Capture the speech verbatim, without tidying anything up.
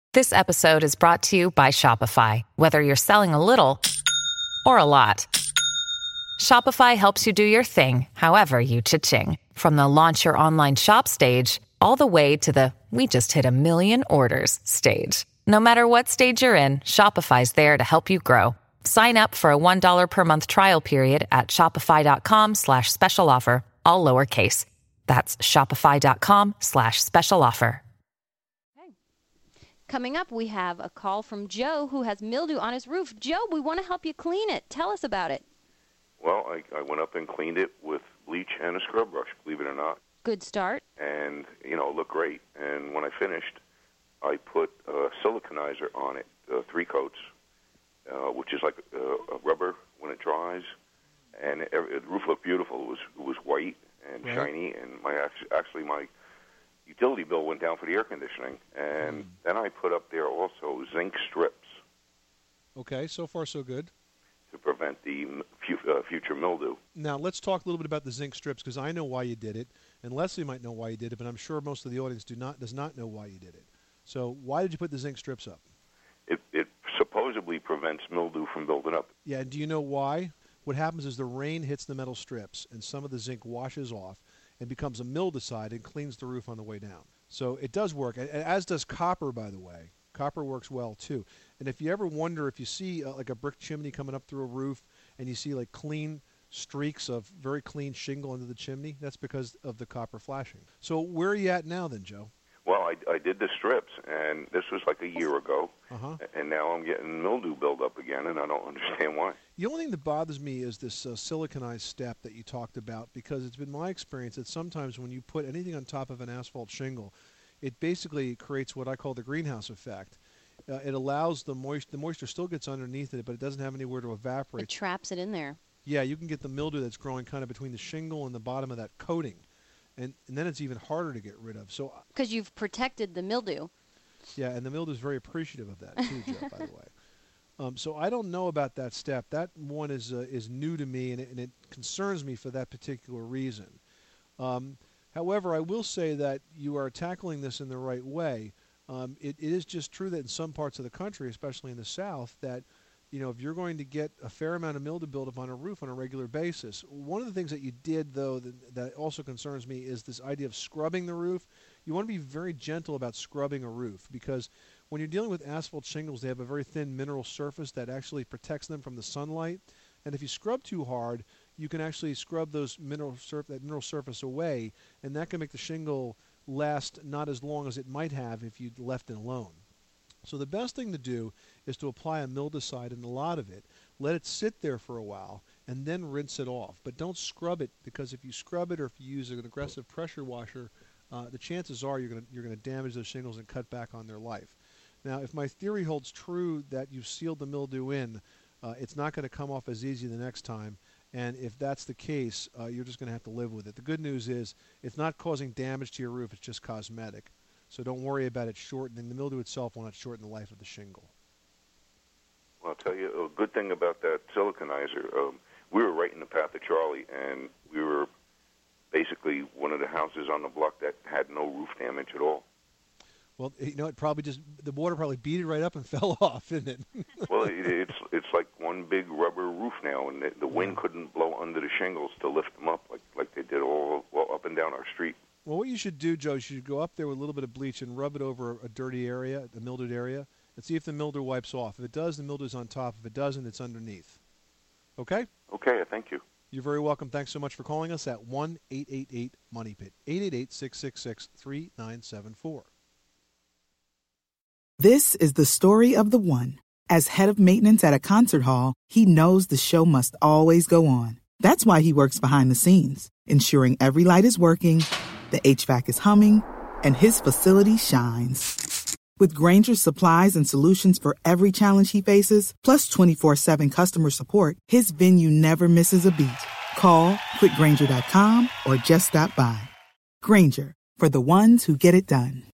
This episode is brought to you by Shopify. Whether you're selling a little or a lot, Shopify helps you do your thing, however you cha-ching. From the launch your online shop stage, all the way to the we just hit a million orders stage. No matter what stage you're in, Shopify's there to help you grow. Sign up for a one dollar per month trial period at shopify.com slash special offer, all lowercase. That's shopify.com slash special offer. Coming up, we have a call from Joe who has mildew on his roof. Joe, we want to help you clean it. Tell us about it. Well, I, I went up and cleaned it with bleach and a scrub brush, believe it or not. Good start. And, you know, it looked great. And when I finished, I put a siliconizer on it, uh, three coats, uh, which is like a, a rubber when it dries. And it, it, the roof looked beautiful. It was it was white and right. shiny. And my actually my utility bill went down for the air conditioning. And mm. then I put up there also zinc strips. Okay, so far so good. To prevent the fu- uh, future mildew. Now, let's talk a little bit about the zinc strips, because I know why you did it, and Leslie might know why you did it, but I'm sure most of the audience do not does not know why you did it. So why did you put the zinc strips up? It, it supposedly prevents mildew from building up. Yeah, and do you know why? What happens is the rain hits the metal strips, and some of the zinc washes off and becomes a mildewcide and cleans the roof on the way down. So it does work, as does copper, by the way. Copper works well, too. And if you ever wonder, if you see uh, like a brick chimney coming up through a roof and you see like clean streaks of very clean shingle under the chimney, that's because of the copper flashing. So where are you at now then, Joe? Well, I, I did the strips, and this was like a year ago, uh-huh. and now I'm getting mildew buildup again, and I don't understand why. The only thing that bothers me is this uh, siliconized step that you talked about, because it's been my experience that sometimes when you put anything on top of an asphalt shingle, it basically creates what I call the greenhouse effect. Uh, it allows the moisture, the moisture still gets underneath it, but it doesn't have anywhere to evaporate. It traps it in there. Yeah, you can get the mildew that's growing kind of between the shingle and the bottom of that coating. And, and then it's even harder to get rid of. So because you've protected the mildew. Yeah, and the mildew is very appreciative of that, too, Joe, by the way. Um, so I don't know about that step. That one is uh, is new to me, and it, and it concerns me for that particular reason. Um, however, I will say that you are tackling this in the right way. Um, it, it is just true that in some parts of the country, especially in the South, that you know if you're going to get a fair amount of mildew buildup on a roof on a regular basis. One of the things that you did, though, that, that also concerns me is this idea of scrubbing the roof. You want to be very gentle about scrubbing a roof, because when you're dealing with asphalt shingles, they have a very thin mineral surface that actually protects them from the sunlight. And if you scrub too hard, you can actually scrub those mineral surf- that mineral surface away, and that can make the shingle last not as long as it might have if you'd left it alone. So the best thing to do is to apply a mildewcide in a lot of it, let it sit there for a while, and then rinse it off. But don't scrub it, because if you scrub it or if you use an aggressive pressure washer, uh, the chances are you're going you're going to damage those shingles and cut back on their life. Now, if my theory holds true that you've sealed the mildew in, uh, it's not going to come off as easy the next time. And if that's the case, uh, you're just going to have to live with it. The good news is it's not causing damage to your roof. It's just cosmetic. So don't worry about it shortening. The mildew itself will not shorten the life of the shingle. Well, I'll tell you, a good thing about that siliconizer, um, we were right in the path of Charlie, and we were basically one of the houses on the block that had no roof damage at all. Well, you know, it probably just, the water probably beat it right up and fell off, didn't it? Well, it, it's it's like one big rubber roof now, and the, the wind yeah. couldn't blow under the shingles to lift them up like, like they did all, all up and down our street. Well, what you should do, Joe, is you should go up there with a little bit of bleach and rub it over a dirty area, a mildewed area, and see if the mildew wipes off. If it does, the mildew's on top. If it doesn't, it's underneath. Okay? Okay, thank you. You're very welcome. Thanks so much for calling us at one eight eight eight money pit, eight eight eight, six six six, three nine seven four. This is the story of the one. As head of maintenance at a concert hall, he knows the show must always go on. That's why he works behind the scenes, ensuring every light is working, the H V A C is humming, and his facility shines. With Grainger's supplies and solutions for every challenge he faces, plus twenty-four seven customer support, his venue never misses a beat. Call quick grainger dot com or just stop by. Grainger, for the ones who get it done.